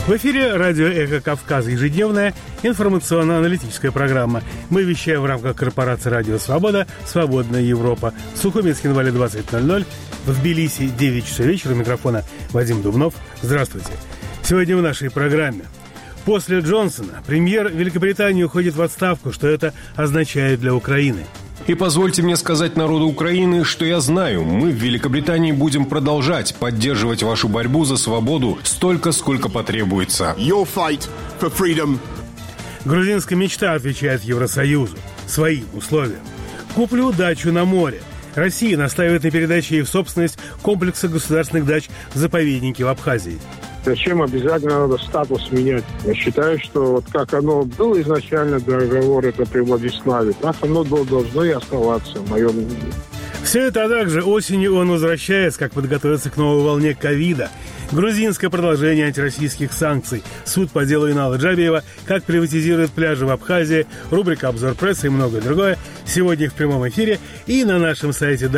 В эфире радио «Эхо Кавказа», ежедневная информационно-аналитическая программа. Мы вещаем в рамках корпорации «Радио Свобода», «Свободная Европа». В Сухуми, Цхинвале 20:00, в Тбилиси 9 часов вечера. У микрофона Вадим Дубнов. Здравствуйте. Сегодня в нашей программе. После Джонсона премьер Великобритании уходит в отставку. Что это означает для Украины? И позвольте мне сказать народу Украины, что я знаю, мы в Великобритании будем продолжать поддерживать вашу борьбу за свободу столько, сколько потребуется. Your fight for freedom. Грузинская мечта отвечает Евросоюзу своим условиям. Куплю дачу на море. Россия настаивает на передаче ей в собственность комплекса государственных дач в заповеднике в Абхазии. Зачем обязательно надо статус менять? Я считаю, что вот как оно было изначально, договор это при Владиславе, так оно должно и оставаться, в моем мнении. Все это, а также осенью он возвращается, как подготовиться к новой волне ковида. Грузинское продолжение антироссийских санкций. Суд по делу Инала Джабиева. Как приватизируют пляжи в Абхазии. Рубрика «Обзор прессы» и многое другое. Сегодня в прямом эфире и на нашем сайте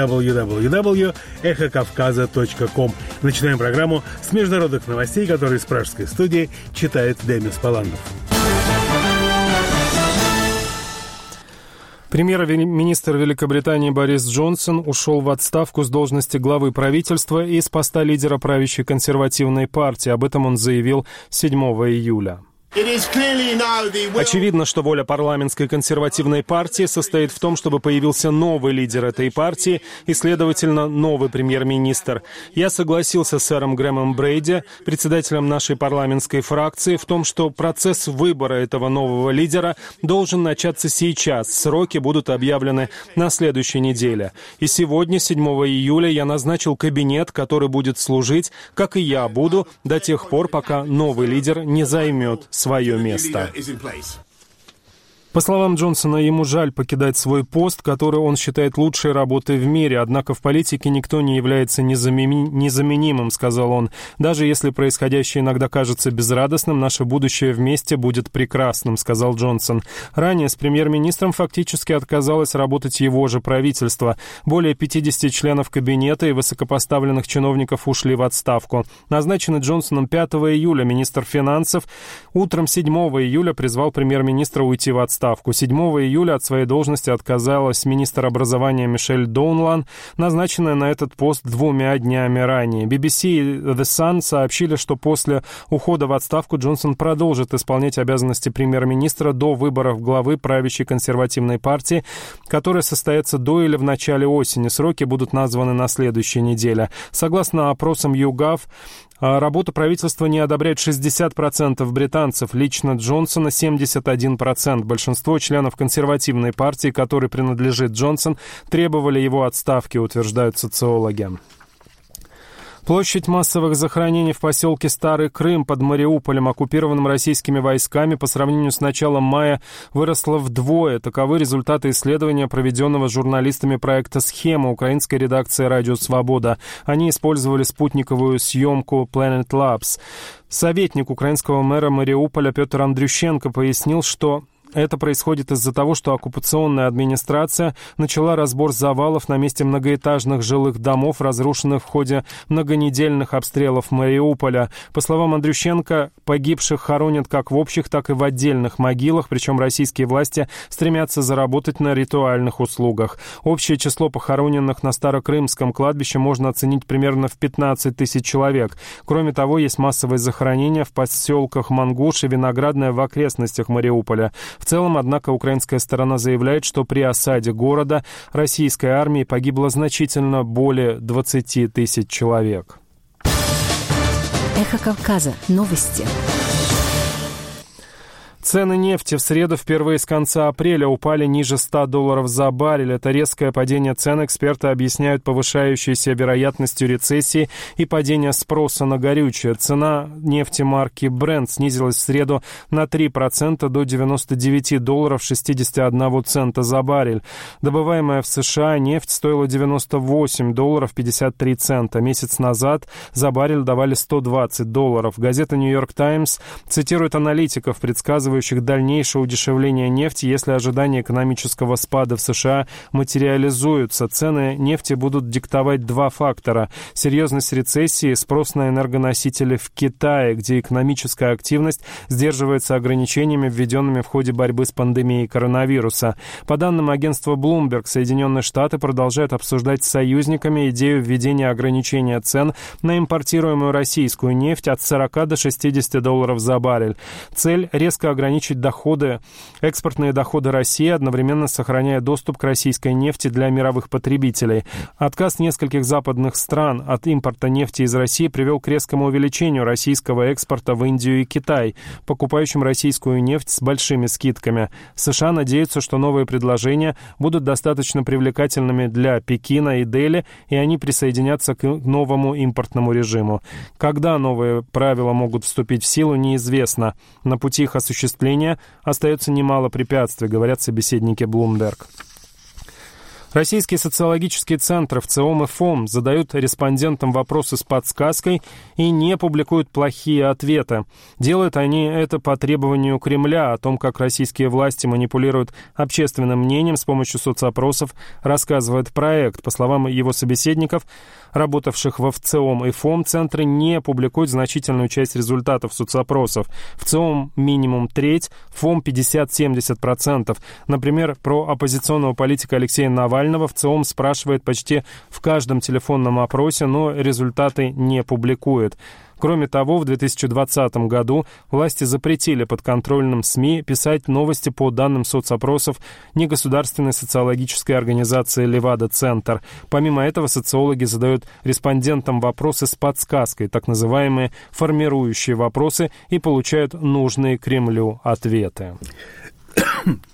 www.эхокавказа.ком. Начинаем программу с международных новостей, которые из пражской студии читает Демис Паландов. Премьер-министр Великобритании Борис Джонсон ушел в отставку с должности главы правительства и с поста лидера правящей консервативной партии. Об этом он заявил 7 июля. Очевидно, что воля парламентской консервативной партии состоит в том, чтобы появился новый лидер этой партии и, следовательно, новый премьер-министр. Я согласился с сэром Грэмом Брейди, председателем нашей парламентской фракции, в том, что процесс выбора этого нового лидера должен начаться сейчас. Сроки будут объявлены на следующей неделе. И сегодня, 7 июля, я назначил кабинет, который будет служить, как и я буду, до тех пор, пока новый лидер не займет свое место. По словам Джонсона, ему жаль покидать свой пост, который он считает лучшей работой в мире, однако в политике никто не является незаменимым, сказал он. Даже если происходящее иногда кажется безрадостным, наше будущее вместе будет прекрасным, сказал Джонсон. Ранее с премьер-министром фактически отказалось работать его же правительство. Более 50 членов кабинета и высокопоставленных чиновников ушли в отставку. Назначенный Джонсоном 5 июля министр финансов утром 7 июля призвал премьер-министра уйти в отставку. 7 июля от своей должности отказалась министр образования Мишель Доунлан, назначенная на этот пост 2 днями ранее. BBC и The Sun сообщили, что после ухода в отставку Джонсон продолжит исполнять обязанности премьер-министра до выборов главы правящей консервативной партии, которые состоятся до или в начале осени. Сроки будут названы на следующей неделе. Согласно опросам YouGov, работу правительства не одобряют 60% британцев, лично Джонсона 71%. Большинство членов консервативной партии, которой принадлежит Джонсон, требовали его отставки, утверждают социологи. Площадь массовых захоронений в поселке Старый Крым под Мариуполем, оккупированным российскими войсками, по сравнению с началом мая выросла вдвое. Таковы результаты исследования, проведенного журналистами проекта «Схема» украинской редакции «Радио Свобода». Они использовали спутниковую съемку Planet Labs. Советник украинского мэра Мариуполя Петр Андрющенко пояснил, что это происходит из-за того, что оккупационная администрация начала разбор завалов на месте многоэтажных жилых домов, разрушенных в ходе многонедельных обстрелов Мариуполя. По словам Андрющенко, погибших хоронят как в общих, так и в отдельных могилах, причем российские власти стремятся заработать на ритуальных услугах. Общее число похороненных на Старокрымском кладбище можно оценить примерно в 15 тысяч человек. Кроме того, есть массовые захоронения в поселках Мангуш и Виноградное в окрестностях Мариуполя. В целом, однако, украинская сторона заявляет, что при осаде города российской армии погибло значительно более 20 тысяч человек. Эхо Кавказа. Новости. Цены нефти в среду впервые с конца апреля упали ниже $100 за баррель. Это резкое падение цен эксперты объясняют повышающейся вероятностью рецессии и падения спроса на горючее. Цена нефти марки Brent снизилась в среду на 3% до $99.61 за баррель. Добываемая в США нефть стоила $98.53. Месяц назад за баррель давали $120. Газета «Нью-Йорк Таймс» цитирует аналитиков, предсказывающих предсказывающих дальнейшее удешевление нефти, если ожидания экономического спада в США материализуются. Цены нефти будут диктовать два фактора: серьезность рецессии и спрос на энергоносители в Китае, где экономическая активность сдерживается ограничениями, введенными в ходе борьбы с пандемией коронавируса. По данным агентства Bloomberg, Соединенные Штаты продолжают обсуждать с союзниками идею введения ограничения цен на импортируемую российскую нефть от 40 до 60 долларов за баррель. Цель – резко ограничить экспортные доходы России, одновременно сохраняя доступ к российской нефти для мировых потребителей. Отказ нескольких западных стран от импорта нефти из России привел к резкому увеличению российского экспорта в Индию и Китай, покупающим российскую нефть с большими скидками. США надеются, что новые предложения будут достаточно привлекательными для Пекина и Дели, и они присоединятся к новому импортному режиму. Когда новые правила могут вступить в силу, неизвестно. На пути их осуществления остается немало препятствий, говорят собеседники Bloomberg. Российские социологические центры ВЦИОМ и ФОМ задают респондентам вопросы с подсказкой и не публикуют плохие ответы. Делают они это по требованию Кремля. О том, как российские власти манипулируют общественным мнением с помощью соцопросов, рассказывает проект. По словам его собеседников, работавших во ВЦИОМ и ФОМ, центры не публикуют значительную часть результатов соцопросов. ВЦИОМ минимум треть, ФОМ 50-70%. Например, про оппозиционного политика Алексея Навального ВЦИОМ спрашивает почти в каждом телефонном опросе, но результаты не публикует. Кроме того, в 2020 году власти запретили подконтрольным СМИ писать новости по данным соцопросов негосударственной социологической организации «Левада-Центр». Помимо этого, социологи задают респондентам вопросы с подсказкой, так называемые формирующие вопросы, и получают нужные Кремлю ответы.